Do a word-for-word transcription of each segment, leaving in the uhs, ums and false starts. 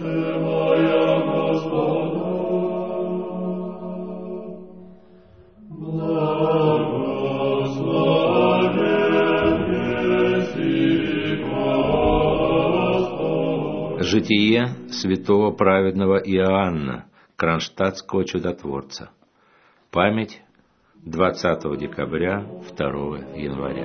Житие святого праведного Иоанна, кронштадтского чудотворца. Память двадцатого декабря, второго января.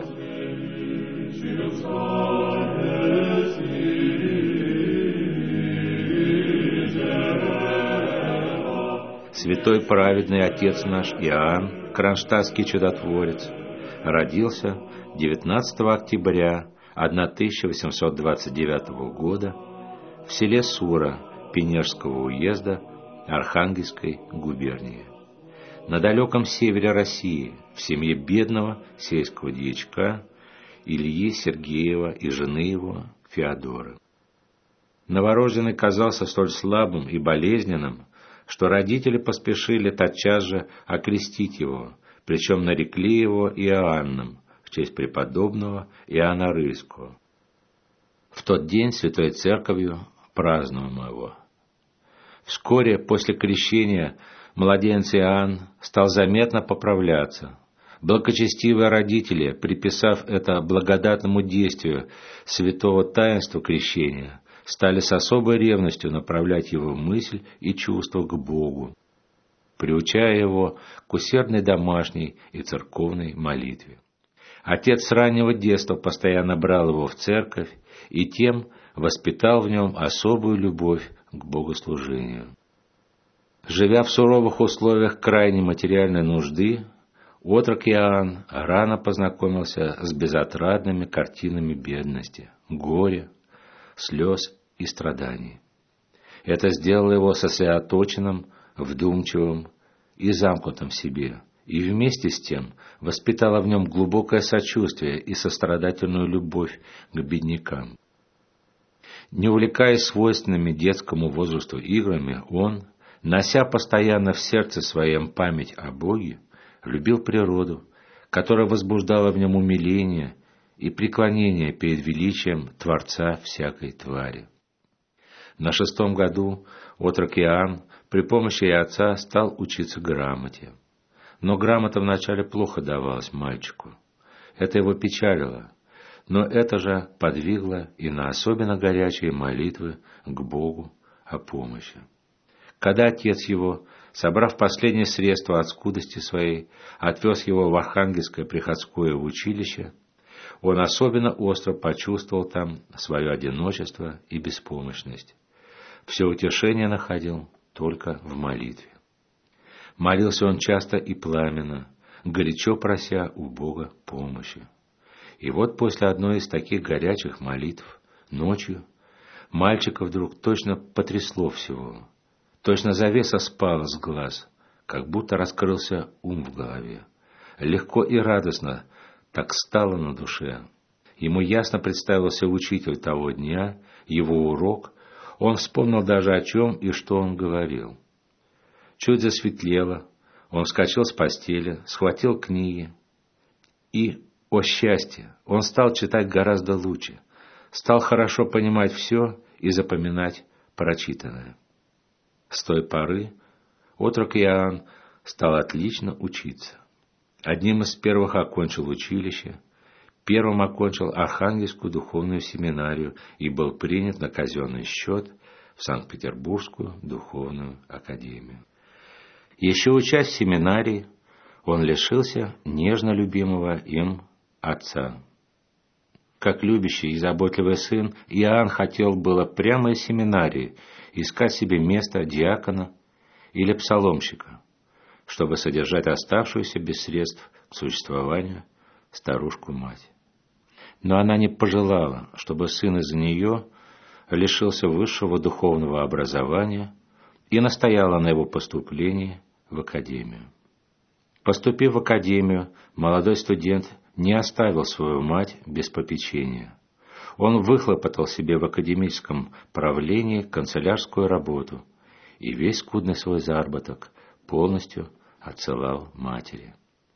Святой праведный отец наш Иоанн, кронштадтский чудотворец, родился девятнадцатого октября тысяча восемьсот двадцать девятого года в селе Сура Пенежского уезда Архангельской губернии, на далеком севере России, в семье бедного сельского дьячка Ильи Сергеева и жены его Феодоры. Новорожденный казался столь слабым и болезненным, что родители поспешили тотчас же окрестить его, причем нарекли его Иоанном в честь преподобного Иоанна Рыльского. В тот день Святой Церковью празднуем его. Вскоре после крещения младенец Иоанн стал заметно поправляться. Благочестивые родители, приписав это благодатному действию святого таинства крещения, стали с особой ревностью направлять его мысль и чувства к Богу, приучая его к усердной домашней и церковной молитве. Отец с раннего детства постоянно брал его в церковь и тем воспитал в нем особую любовь к богослужению. Живя в суровых условиях крайней материальной нужды, отрок Иоанн рано познакомился с безотрадными картинами бедности, горя, слез и страданий. Это сделало его сосредоточенным, вдумчивым и замкнутым в себе, и вместе с тем воспитало в нем глубокое сочувствие и сострадательную любовь к беднякам. Не увлекаясь свойственными детскому возрасту играми, он, нося постоянно в сердце своем память о Боге, любил природу, которая возбуждала в нем умиление и преклонение перед величием Творца всякой твари. На шестом году отрок Иоанн при помощи отца стал учиться грамоте. Но грамота вначале плохо давалась мальчику. Это его печалило, но это же подвигло и на особенно горячие молитвы к Богу о помощи. Когда отец его, собрав последние средства от скудости своей, отвез его в Архангельское приходское училище, он особенно остро почувствовал там свое одиночество и беспомощность. Все утешение находил только в молитве. Молился он часто и пламенно, горячо прося у Бога помощи. И вот после одной из таких горячих молитв, ночью, мальчика вдруг точно потрясло всего. Точно завеса спала с глаз, как будто раскрылся ум в голове. Легко и радостно так стало на душе. Ему ясно представился учитель того дня, его урок. Он вспомнил даже, о чем и что он говорил. Чуть засветлело, он вскочил с постели, схватил книги и, о счастье, он стал читать гораздо лучше, стал хорошо понимать все и запоминать прочитанное. С той поры отрок Иоанн стал отлично учиться. Одним из первых окончил училище, первым окончил Архангельскую духовную семинарию и был принят на казенный счет в Санкт-Петербургскую духовную академию. Еще учась в семинарии, он лишился нежно любимого им отца. Как любящий и заботливый сын, Иоанн хотел было прямо из семинарии искать себе место диакона или псаломщика, чтобы содержать оставшуюся без средств к существованию старушку-мать. Но она не пожелала, чтобы сын из-за нее лишился высшего духовного образования и настояла на его поступлении в академию. Поступив в академию, молодой студент не оставил свою мать без попечения. Он выхлопотал себе в академическом правлении канцелярскую работу и весь скудный свой заработок полностью отсылал матери.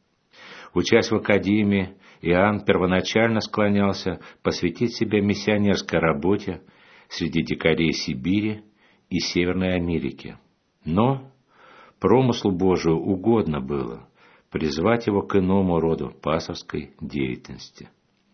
Учась в академии, Иоанн первоначально склонялся посвятить себя миссионерской работе среди дикарей Сибири и Северной Америки. Но промыслу Божию угодно было призвать его к иному роду пасторской деятельности.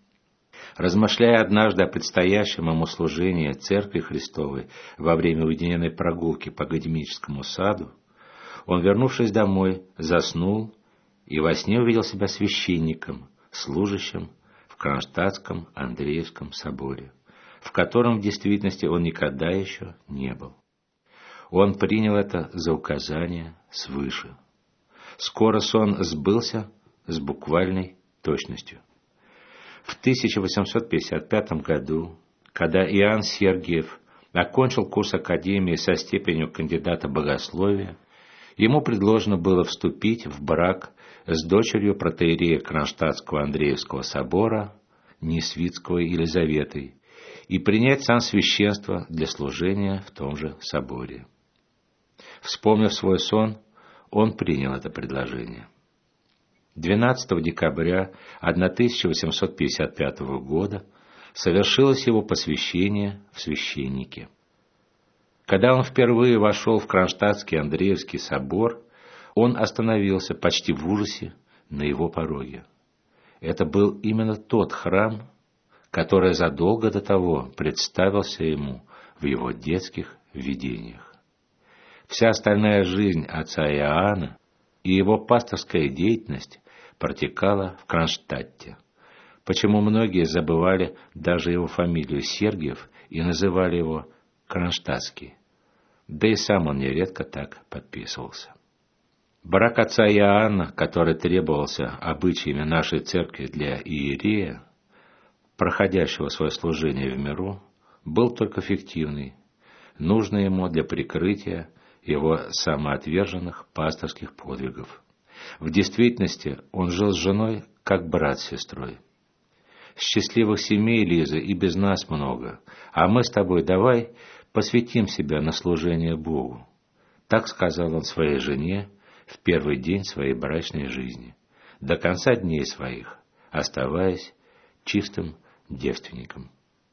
Размышляя однажды о предстоящем ему служении Церкви Христовой во время уединенной прогулки по академическому саду, он, вернувшись домой, заснул и во сне увидел себя священником, служащим в Кронштадтском Андреевском соборе, в котором в действительности он никогда еще не был. Он принял это за указание свыше. Скоро сон сбылся с буквальной точностью. В тысяча восемьсот пятьдесят пятом году, когда Иоанн Сергиев окончил курс академии со степенью кандидата богословия, ему предложено было вступить в брак с дочерью протоиерея Кронштадтского Андреевского собора Несвицкого Елизаветой и принять сан священства для служения в том же соборе. Вспомнив свой сон, он принял это предложение. двенадцатого декабря тысяча восемьсот пятьдесят пятого года совершилось его посвящение в священники. Когда он впервые вошел в Кронштадтский Андреевский собор, он остановился почти в ужасе на его пороге. Это был именно тот храм, который задолго до того представился ему в его детских видениях. Вся остальная жизнь отца Иоанна и его пасторская деятельность протекала в Кронштадте, почему многие забывали даже его фамилию Сергиев и называли его Кронштадтский, да и сам он нередко так подписывался. Брак отца Иоанна, который требовался обычаями нашей церкви для иерея, проходящего свое служение в миру, был только фиктивный, нужный ему для прикрытия его самоотверженных пасторских подвигов. В действительности он жил с женой, как брат с сестрой. Счастливых семей, Лиза, и без нас много, а мы с тобой давай посвятим себя на служение Богу. Так сказал он своей жене в первый день своей брачной жизни, до конца дней своих, оставаясь чистым девственником.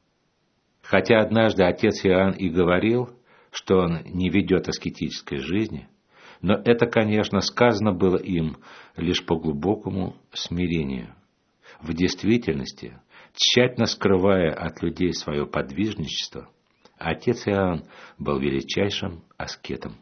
Хотя однажды отец Иоанн и говорил, что он не ведет аскетической жизни, но это, конечно, сказано было им лишь по глубокому смирению. В действительности, тщательно скрывая от людей свое подвижничество, отец Иоанн был величайшим аскетом.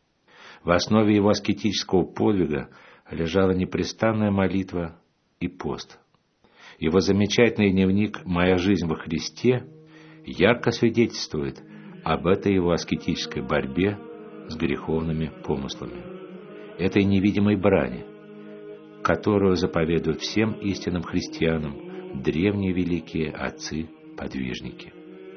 В основе его аскетического подвига лежала непрестанная молитва и пост. Его замечательный дневник «Моя жизнь во Христе» ярко свидетельствует об этой его аскетической борьбе с греховными помыслами, этой невидимой брани, которую заповедуют всем истинным христианам древние великие отцы-подвижники.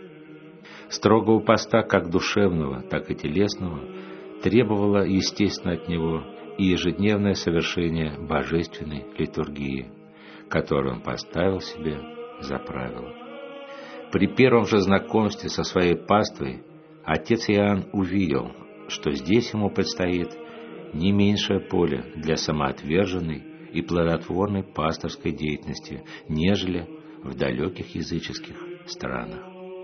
Строгого поста как душевного, так и телесного требовало, естественно, от него и ежедневное совершение божественной литургии, которую он поставил себе за правило. При первом же знакомстве со своей паствой отец Иоанн увидел, что здесь ему предстоит не меньшее поле для самоотверженной и плодотворной пасторской деятельности, нежели в далеких языческих странах.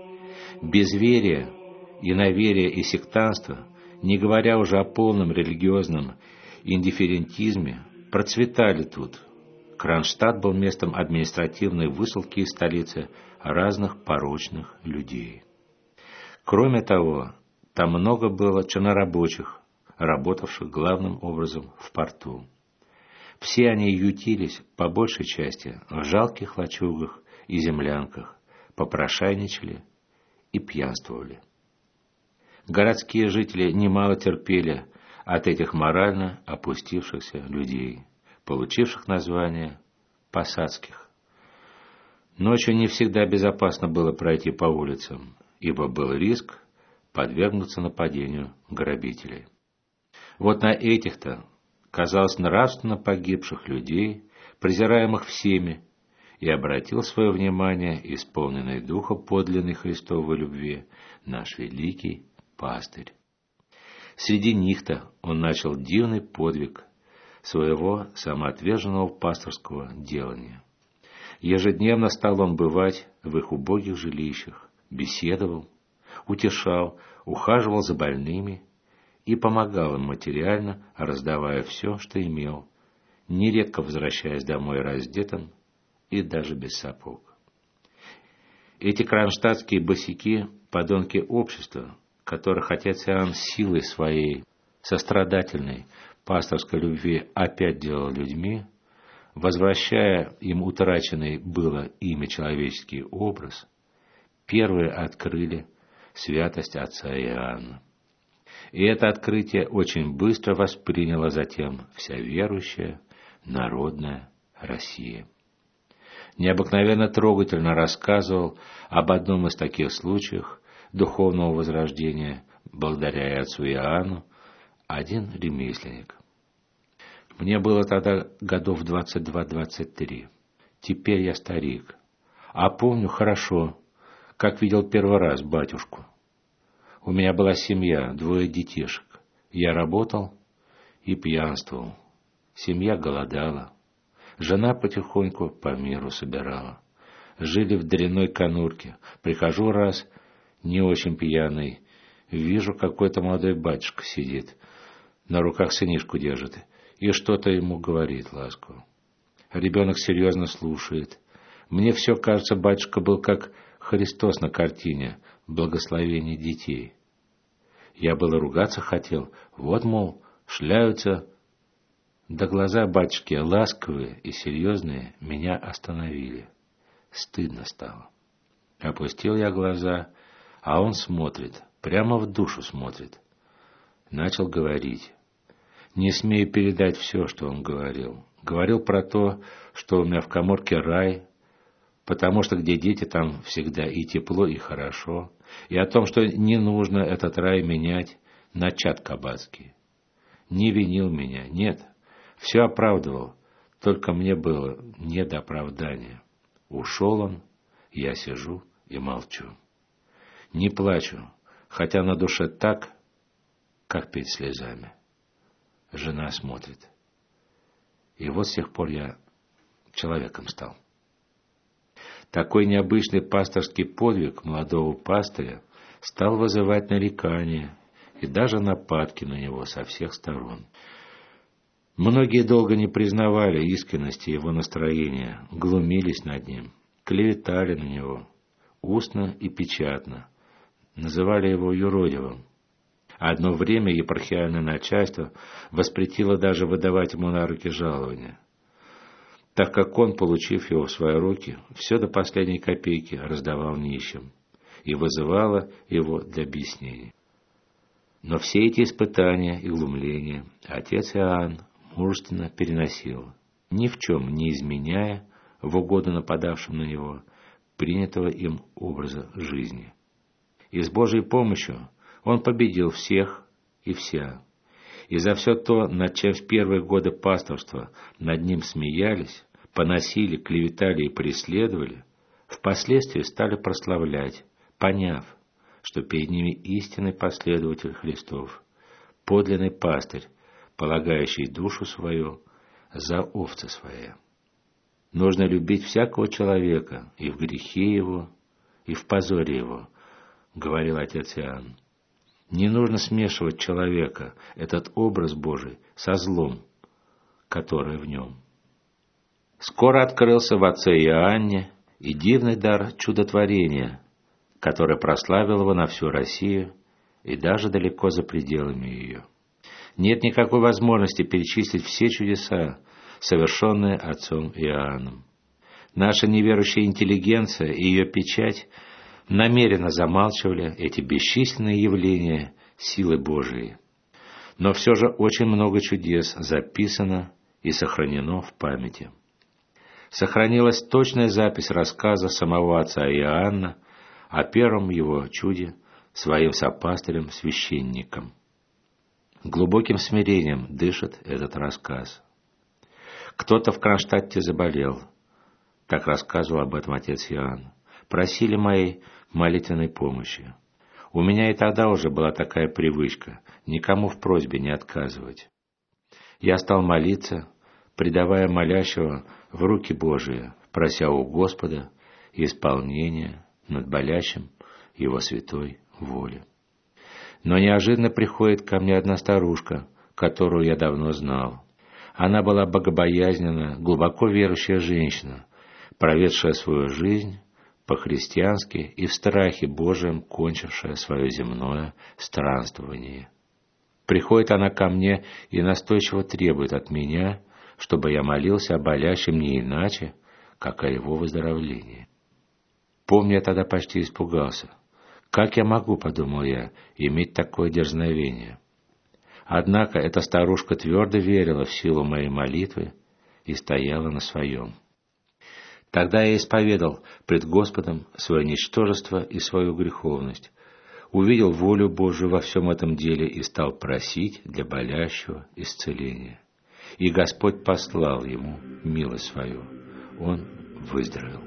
Безверие, иноверие и сектанство, не говоря уже о полном религиозном индифферентизме, процветали тут. Кронштадт был местом административной высылки из столицы разных порочных людей. Кроме того, там много было чернорабочих, работавших главным образом в порту. Все они ютились, по большей части, в жалких лачугах и землянках, попрошайничали и пьянствовали. Городские жители немало терпели от этих морально опустившихся людей, получивших название посадских. Ночью не всегда безопасно было пройти по улицам, ибо был риск подвергнуться нападению грабителей. Вот на этих-то, казалось, нравственно погибших людей, презираемых всеми, и обратил свое внимание, исполненный духа подлинной Христовой любви, наш великий пастырь. Среди них-то он начал дивный подвиг своего самоотверженного пасторского делания. Ежедневно стал он бывать в их убогих жилищах, беседовал, утешал, ухаживал за больными и помогал им материально, раздавая все, что имел, нередко возвращаясь домой раздетым и даже без сапог. Эти кронштадтские босяки – подонки общества, которых отец Иоанн силой своей сострадательной пасторской любви опять делал людьми, возвращая им утраченный было ими человеческий образ, первые открыли святость отца Иоанна. И это открытие очень быстро восприняла затем вся верующая народная Россия. Необыкновенно трогательно рассказывал об одном из таких случаев духовного возрождения, благодаря и отцу Иоанну, один ремесленник. Мне было тогда годов двадцать два — двадцать три. Теперь я старик, а помню хорошо, как видел первый раз батюшку. У меня была семья, двое детишек. Я работал и пьянствовал. Семья голодала. Жена потихоньку по миру собирала. Жили в дрянной конурке. Прихожу раз, не очень пьяный, вижу, какой-то молодой батюшка сидит, на руках сынишку держит и что-то ему говорит ласково. Ребенок серьезно слушает. Мне все кажется, батюшка был как Христос на картине «Благословение детей». Я было ругаться хотел, вот, мол, шляются. Да глаза батюшки, ласковые и серьезные, меня остановили. Стыдно стало. Опустил я глаза, а он смотрит, прямо в душу смотрит. Начал говорить. Не смею передать все, что он говорил. Говорил про то, что у меня в каморке рай, потому что где дети, там всегда и тепло, и хорошо, и о том, что не нужно этот рай менять на чад кабацкий. Не винил меня, нет, все оправдывал, только мне было не до оправдания. Ушел он, я сижу и молчу. Не плачу, хотя на душе так, как перед слезами. Жена смотрит. И вот с тех пор я человеком стал. Такой необычный пасторский подвиг молодого пастыря стал вызывать нарекания и даже нападки на него со всех сторон. Многие долго не признавали искренности его настроения, глумились над ним, клеветали на него, устно и печатно, называли его юродивым. Одно время епархиальное начальство воспретило даже выдавать ему на руки жалования, так как он, получив его в свои руки, все до последней копейки раздавал нищим, и вызывало его для объяснений. Но все эти испытания и глумления отец Иоанн мужественно переносил, ни в чем не изменяя в угоду нападавшим на него принятого им образа жизни. И с Божьей помощью он победил всех и вся. И за все то, над чем в первые годы пасторства над ним смеялись, поносили, клеветали и преследовали, впоследствии стали прославлять, поняв, что перед ними истинный последователь Христов, подлинный пастырь, полагающий душу свою за овцы свои. Нужно любить всякого человека и в грехе его, и в позоре его, говорил отец Иоанн. Не нужно смешивать человека, этот образ Божий, со злом, которое в нем. Скоро открылся в отце Иоанне и дивный дар чудотворения, который прославил его на всю Россию и даже далеко за пределами ее. Нет никакой возможности перечислить все чудеса, совершенные отцом Иоанном. Наша неверующая интеллигенция и ее печать намеренно замалчивали эти бесчисленные явления силы Божией. Но все же очень много чудес записано и сохранено в памяти. Сохранилась точная запись рассказа самого отца Иоанна о первом его чуде своим сопастырем-священником. Глубоким смирением дышит этот рассказ. Кто-то в Кронштадте заболел, так рассказывал об этом отец Иоанн. Просили моей молитвенной помощи. У меня и тогда уже была такая привычка, никому в просьбе не отказывать. Я стал молиться, предавая молящего в руки Божии, прося у Господа исполнения над болящим Его святой воли. Но неожиданно приходит ко мне одна старушка, которую я давно знал. Она была богобоязненная, глубоко верующая женщина, проведшая свою жизнь по-христиански и в страхе Божьем кончившая свое земное странствование. Приходит она ко мне и настойчиво требует от меня, чтобы я молился о болящем не иначе, как о его выздоровлении. Помню, я тогда почти испугался. Как я могу, подумал я, иметь такое дерзновение? Однако эта старушка твердо верила в силу моей молитвы и стояла на своем. Тогда я исповедал пред Господом свое ничтожество и свою греховность, увидел волю Божию во всем этом деле и стал просить для болящего исцеления. И Господь послал ему милость свою. Он выздоровел.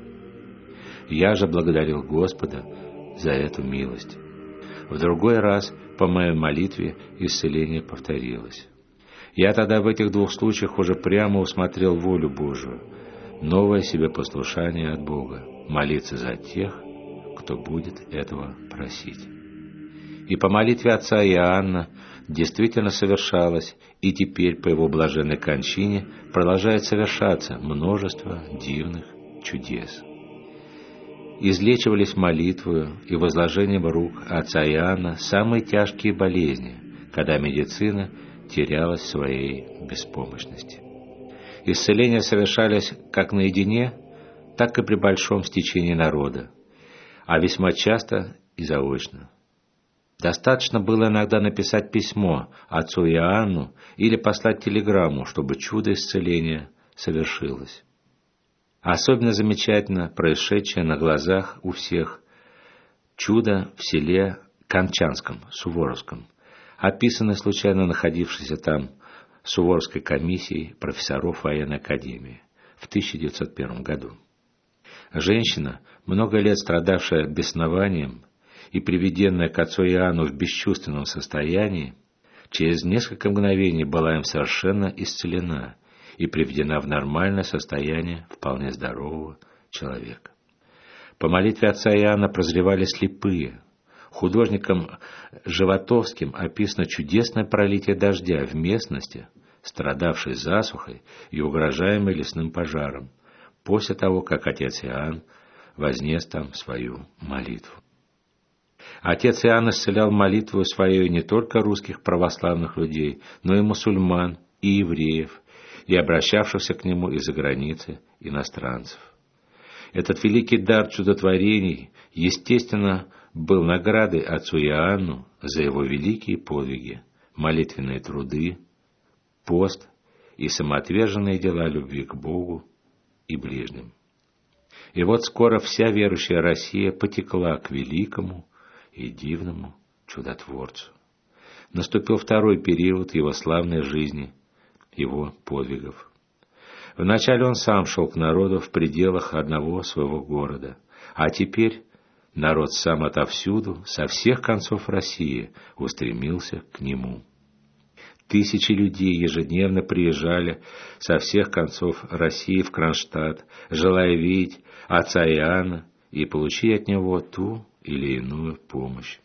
Я же благодарил Господа за эту милость. В другой раз по моей молитве исцеление повторилось. Я тогда в этих двух случаях уже прямо усмотрел волю Божию, новое себе послушание от Бога, молиться за тех, кто будет этого просить. И по молитве отца Иоанна действительно совершалось, и теперь по его блаженной кончине продолжает совершаться множество дивных чудес. Излечивались молитвою и возложением рук отца Иоанна самые тяжкие болезни, когда медицина терялась в своей беспомощности. Исцеления совершались как наедине, так и при большом стечении народа, а весьма часто и заочно. Достаточно было иногда написать письмо отцу Иоанну или послать телеграмму, чтобы чудо исцеления совершилось. Особенно замечательно происшедшее на глазах у всех чудо в селе Камчанском, Суворовском, описанное случайно находившейся там Суворовской комиссией профессоров военной академии в тысяча девятьсот первом году. Женщина, много лет страдавшая беснованием и приведенная к отцу Иоанну в бесчувственном состоянии, через несколько мгновений была им совершенно исцелена и приведена в нормальное состояние вполне здорового человека. По молитве отца Иоанна прозревали слепые. Художником Животовским описано чудесное пролитие дождя в местности, страдавшей засухой и угрожаемой лесным пожаром, после того, как отец Иоанн вознес там свою молитву. Отец Иоанн исцелял молитвою своей не только русских православных людей, но и мусульман, и евреев, и обращавшихся к нему из-за границы иностранцев. Этот великий дар чудотворений, естественно, был наградой отцу Иоанну за его великие подвиги, молитвенные труды, пост и самоотверженные дела любви к Богу и ближним. И вот скоро вся верующая Россия потекла к великому и дивному чудотворцу. Наступил второй период его славной жизни, его подвигов. Вначале он сам шел к народу в пределах одного своего города, а теперь народ сам отовсюду, со всех концов России, устремился к нему. Тысячи людей ежедневно приезжали со всех концов России в Кронштадт, желая видеть отца Иоанна и получить от него ту или иную помощь.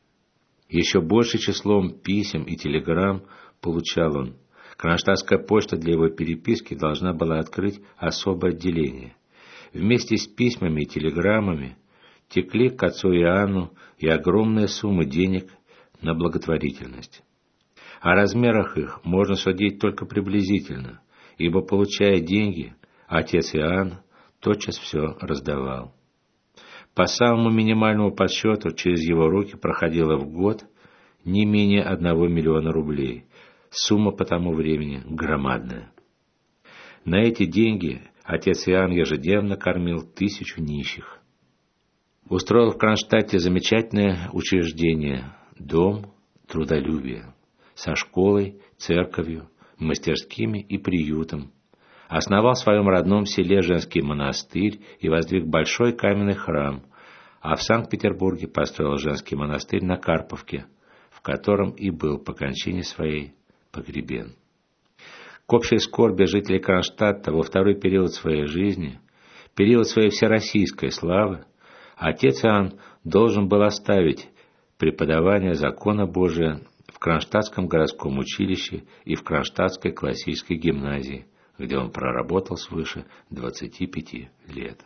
Еще большим числом писем и телеграмм получал он. Кронштадтская почта для его переписки должна была открыть особое отделение. Вместе с письмами и телеграммами текли к отцу Иоанну и огромные суммы денег на благотворительность. О размерах их можно судить только приблизительно, ибо, получая деньги, отец Иоанн тотчас все раздавал. По самому минимальному подсчету через его руки проходило в год не менее одного миллиона рублей. Сумма по тому времени громадная. На эти деньги отец Иоанн ежедневно кормил тысячу нищих. Устроил в Кронштадте замечательное учреждение «Дом трудолюбия» со школой, церковью, мастерскими и приютом. Основал в своем родном селе женский монастырь и воздвиг большой каменный храм, а в Санкт-Петербурге построил женский монастырь на Карповке, в котором и был по кончине своей погребен. К общей скорби жителей Кронштадта во второй период своей жизни, период своей всероссийской славы, отец Иоанн должен был оставить преподавание закона Божия в Кронштадтском городском училище и в Кронштадтской классической гимназии, где он проработал свыше двадцати пяти лет.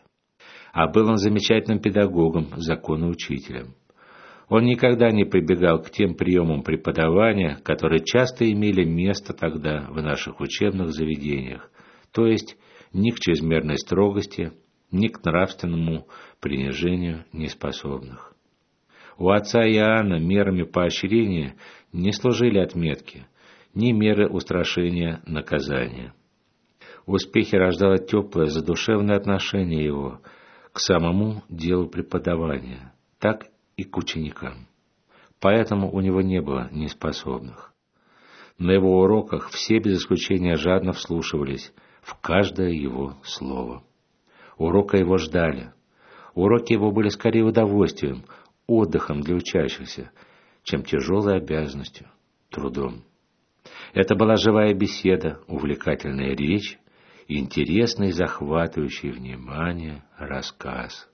А был он замечательным педагогом, законоучителем. Он никогда не прибегал к тем приемам преподавания, которые часто имели место тогда в наших учебных заведениях, то есть ни к чрезмерной строгости, ни к нравственному принижению неспособных. У отца Иоанна мерами поощрения не служили отметки, ни меры устрашения наказания. Успехи рождало теплое задушевное отношение его к самому делу преподавания, так и к ученикам. Поэтому у него не было неспособных. На его уроках все без исключения жадно вслушивались в каждое его слово. Урока его ждали. Уроки его были скорее удовольствием, отдыхом для учащихся, чем тяжелой обязанностью, трудом. Это была живая беседа, увлекательная речь и интересный, захватывающий внимание рассказ.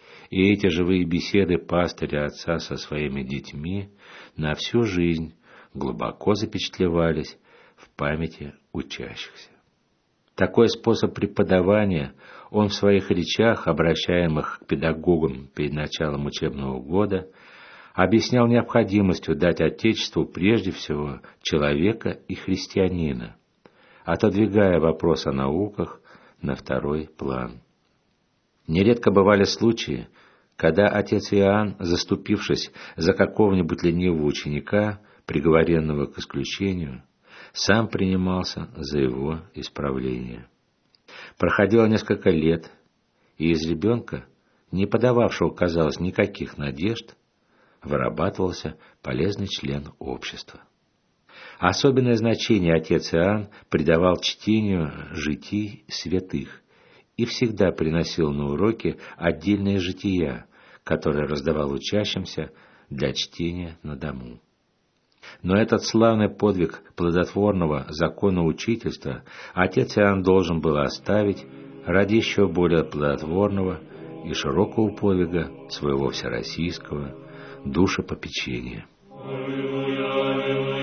И эти живые беседы пастыря отца со своими детьми на всю жизнь глубоко запечатлевались в памяти учащихся. Такой способ преподавания он в своих речах, обращаемых к педагогам перед началом учебного года, объяснял необходимостью дать Отечеству прежде всего человека и христианина, отодвигая вопрос о науках на второй план. Нередко бывали случаи, когда отец Иоанн, заступившись за какого-нибудь ленивого ученика, приговоренного к исключению, сам принимался за его исправление. Проходило несколько лет, и из ребенка, не подававшего, казалось, никаких надежд, вырабатывался полезный член общества. Особенное значение отец Иоанн придавал чтению житий святых и всегда приносил на уроки отдельные жития, которые раздавал учащимся для чтения на дому. Но этот славный подвиг плодотворного законоучительства отец Иоанн должен был оставить ради еще более плодотворного и широкого подвига своего всероссийского душепопечения. Аллилуйя, аллилуйя.